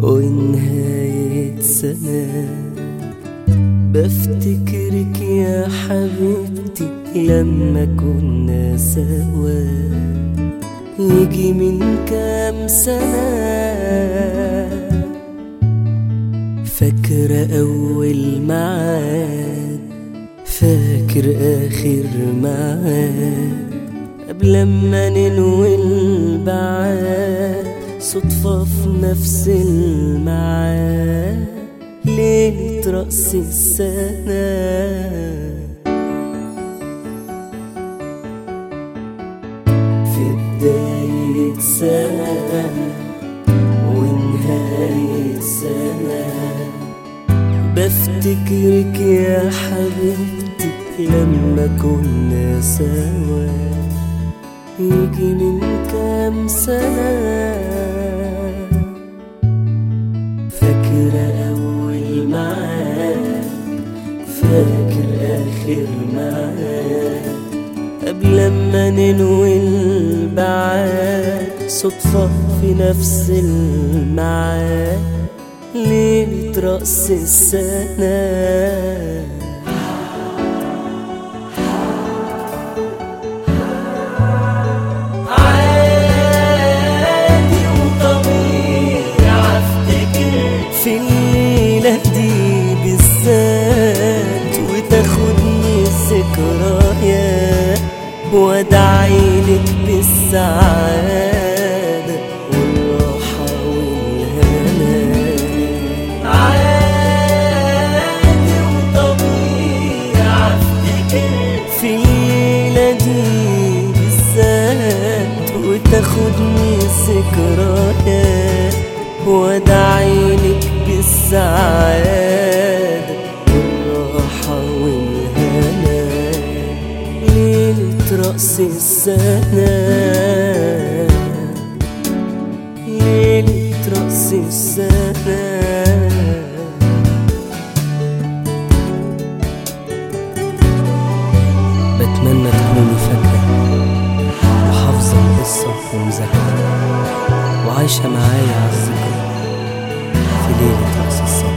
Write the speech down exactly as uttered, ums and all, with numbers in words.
ونهاية سنة بفتكرك يا حبيبتي لما كنا سوا يجي من كام سنة. فاكرة أول معاد، فاكر آخر معاد، قبل ما ننوي البعاد صدفة في نفس المعاد ليلة رأس السنة. في بداية سنة ونهاية سنة بفتكرك يا حبيبتي لما كنا سوا يجي من كام سنة. فاكرة أول معاد، فاكر آخر معاد، قبل ما ننوي البعاد صدفة في نفس المعاد ليلة رأس السنة. في الليلة دي بالذات وتاخدني الذكريات وادعيلك بالسعادة والراحة والهنا. عادي وطبيعي افتكر في الليلة دي بالذات وتاخدني الذكريات وادعيلك بالسعادة والراحة والهنا ليلة رأس السنة، ليلة رأس السنة. بتمنى تكوني فاكرة وحافظة القصة ومذاكرة وعايشة معايا عالذكرى في ليلة رأس السنة.